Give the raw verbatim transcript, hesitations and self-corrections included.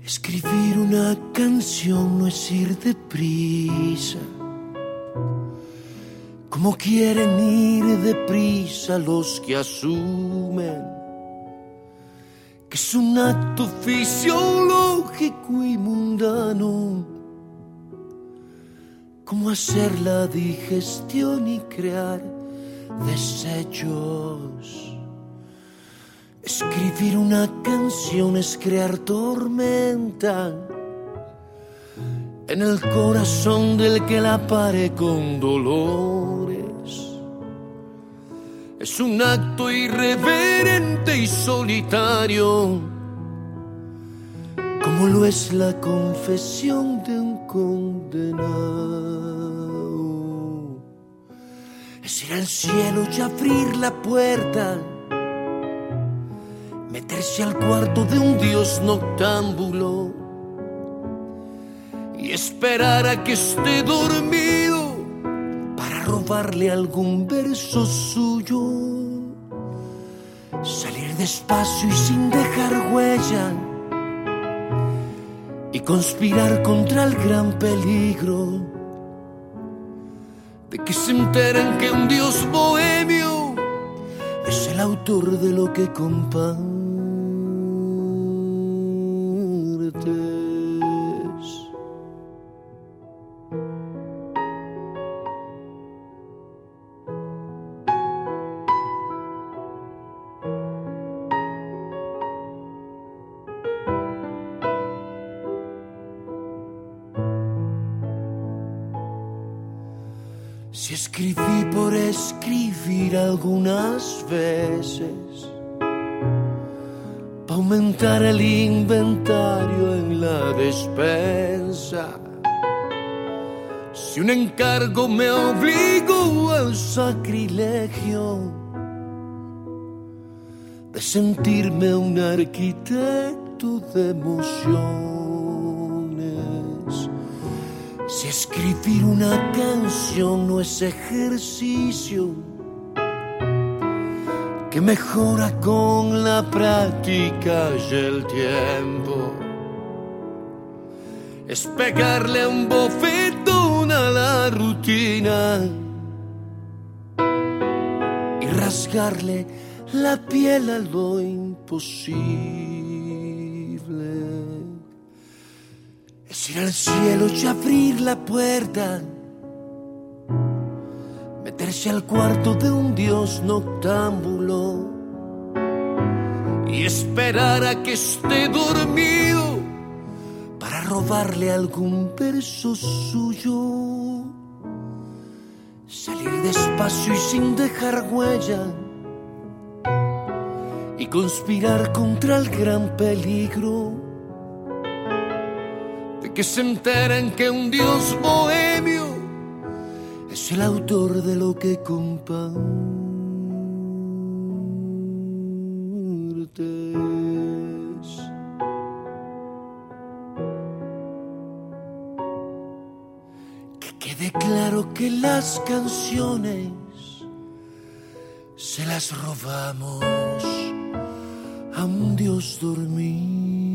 Escribir una canción no es ir deprisa, como quieren ir deprisa los que asumen que es un acto fisiológico y mundano, como hacer la digestión y crear desechos. Escribir una canción es crear tormenta en el corazón del que la pare con dolores. Es un acto irreverente y solitario, como lo es la confesión de un condenado. Es ir al cielo y abrir la puerta, meterse al cuarto de un dios noctámbulo y esperar a que esté dormido para robarle algún verso suyo. Salir despacio y sin dejar huella y conspirar contra el gran peligro de que se enteren que un dios bohemio es el autor de lo que compartes. Si escribí por escribir algunas veces, pa' aumentar el inventario en la despensa, si un encargo me obligó al sacrilegio de sentirme un arquitecto de emociones, si escribir una canción no es ejercicio que mejora con la práctica y el tiempo, es pegarle un bofetón a la rutina y rasgarle la piel a lo imposible. Es ir al cielo y abrir la puerta, meterse al cuarto de un dios noctámbulo y esperar a que esté dormido para robarle algún verso suyo. Salir despacio y sin dejar huella y conspirar contra el gran peligro de que se enteren que un dios bohemio es el autor de lo que compartes. Que quede claro que las canciones se las robamos a un dios dormido.